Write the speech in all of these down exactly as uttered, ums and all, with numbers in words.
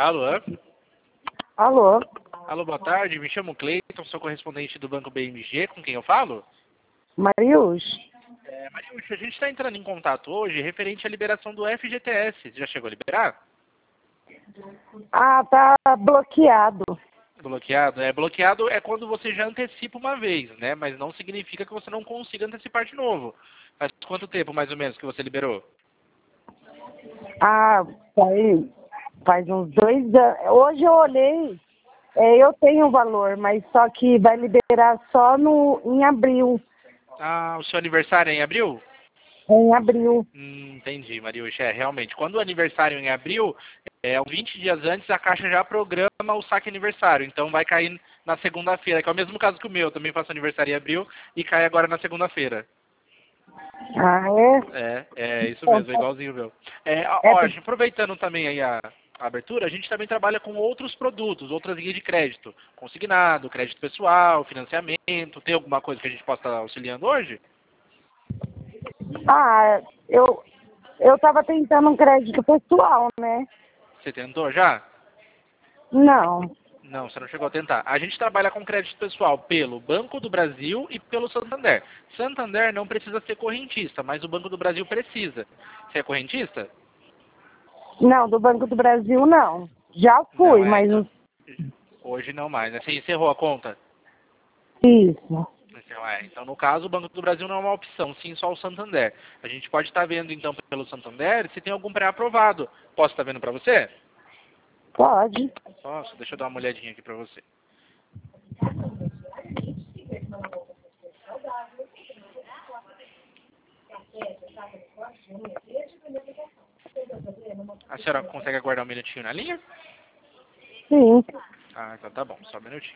Alô? Alô? Alô, boa tarde. Me chamo Cleiton, sou correspondente do Banco B M G. Com quem eu falo? Marius? É, Mariúcha, a gente está entrando em contato hoje referente à liberação do F G T S. Você já chegou a liberar? Ah, tá bloqueado. Bloqueado? É, bloqueado é quando você já antecipa uma vez, né? Mas não significa que você não consiga antecipar de novo. Faz quanto tempo, mais ou menos, que você liberou? Ah, faz, faz uns dois anos. Hoje eu olhei, é, eu tenho o valor, mas só que vai liberar só no, em abril. Ah, o seu aniversário é em abril? Em abril. Hum, entendi, Mariúcha. É, realmente. Quando o aniversário é em abril, é, uns vinte dias antes, a Caixa já programa o saque aniversário. Então vai cair na segunda-feira, que é o mesmo caso que o meu. Eu também faço aniversário em abril e cai agora na segunda-feira. Ah, é? É, é isso Então, mesmo, é igualzinho o meu. É, ó, é, ó, aproveitando também aí a, a abertura, a gente também trabalha com outros produtos, outras linhas de crédito. Consignado, crédito pessoal, financiamento. Tem alguma coisa que a gente possa estar auxiliando hoje? ah, eu, eu tava tentando um crédito pessoal, né? Você tentou já? Não. Não, você não chegou a tentar. A gente trabalha com crédito pessoal pelo Banco do Brasil e pelo Santander. Santander não precisa ser correntista, mas o Banco do Brasil precisa. Você é correntista? Não, do Banco do Brasil não. Já Não, fui, é, mas então. não. Hoje não mais, né? Você encerrou a conta? Isso. Então, é. Então, no caso, o Banco do Brasil não é uma opção, sim só o Santander. A gente pode estar vendo, então, pelo Santander, se tem algum pré-aprovado. Posso estar vendo para você? Pode. Posso? Deixa eu dar uma olhadinha aqui para você. A senhora consegue aguardar um minutinho na linha? Sim. Ah, então tá bom, só um minutinho.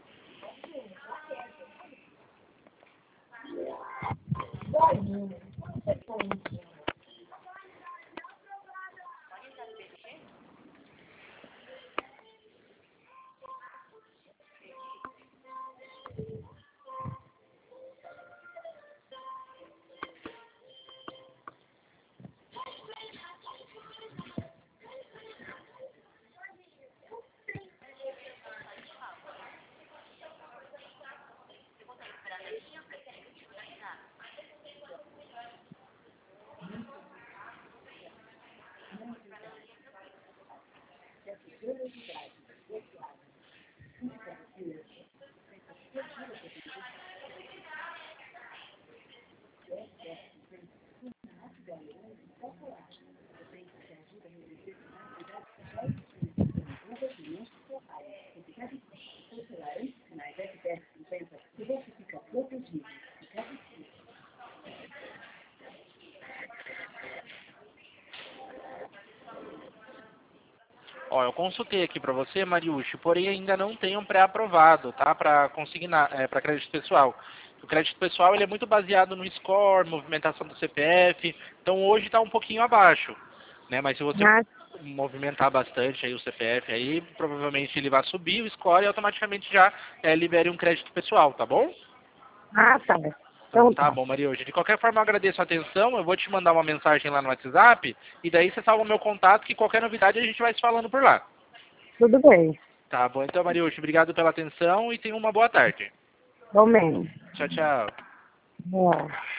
Ó, eu consultei aqui para você, Mariucci, porém ainda não tem um pré-aprovado, tá? Para consignar, é, para crédito pessoal. O crédito pessoal ele é muito baseado no score, movimentação do C P F, então hoje está um pouquinho abaixo, né? Mas se você Ah, movimentar bastante aí o C P F aí, provavelmente ele vai subir o score e automaticamente já é, libere um crédito pessoal, tá bom? ah, tá. Então Então tá tá. bom, Mariucci. De qualquer forma, eu agradeço a atenção, eu vou te mandar uma mensagem lá no WhatsApp e daí você salva o meu contato que qualquer novidade a gente vai se falando por lá. Tudo bem. Tá bom, então, Mariucci, obrigado pela atenção e tenha uma boa tarde. Amém. Tchau, tchau. Boa.